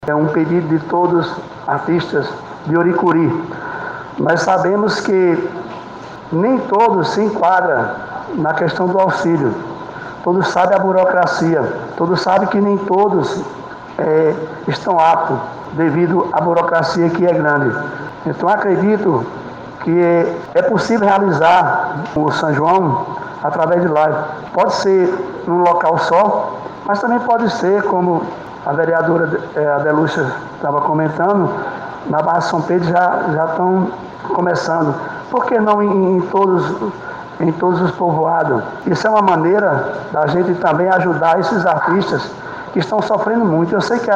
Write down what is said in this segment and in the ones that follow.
É um pedido de todos os artistas de Oricuri. Nós sabemos que nem todos se enquadram na questão do auxílio. Todos sabem a burocracia. Todos sabem que nem todos estão aptos devido à burocracia que é grande. Então acredito que é possível realizar o São João através de live. Pode ser num local só, mas também pode ser, como a vereadora Adelúcia estava comentando, na Barra São Pedro já estão começando. Por que não em todos os povoados? Isso é uma maneira da gente também ajudar esses artistas que estão sofrendo muito. Eu sei que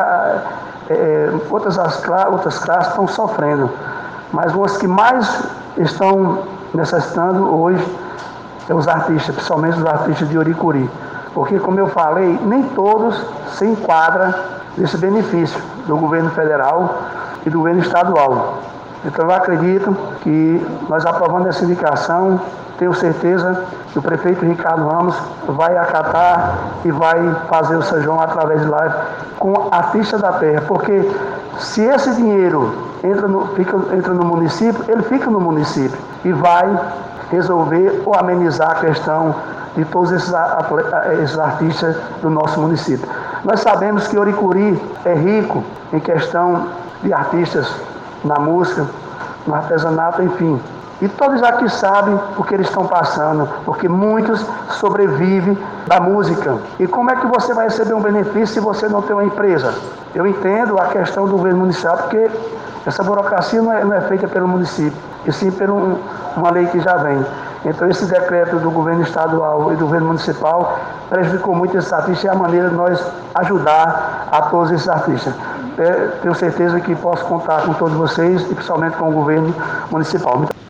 outras classes estão sofrendo, mas os que mais estão necessitando hoje são os artistas, principalmente os artistas de Oricuri. Porque, como eu falei, nem todos se enquadram nesse benefício do governo federal e do governo estadual. Então, eu acredito que nós aprovando essa indicação, tenho certeza que o prefeito Ricardo Ramos vai acatar e vai fazer o São João através de live com artistas da terra. Porque se esse dinheiro entra no município, ele fica no município e vai resolver ou amenizar a questão de todos esses artistas do nosso município. Nós sabemos que Oricuri é rico em questão de artistas na música, no artesanato, enfim. E todos aqui sabem o que eles estão passando, porque muitos sobrevivem da música. E como é que você vai receber um benefício se você não tem uma empresa? Eu entendo a questão do governo municipal, porque essa burocracia não é feita pelo município, e sim por uma lei que já vem. Então, esse decreto do governo estadual e do governo municipal prejudicou muito esses artistas e é a maneira de nós ajudar a todos esses artistas. Tenho certeza que posso contar com todos vocês e principalmente com o governo municipal.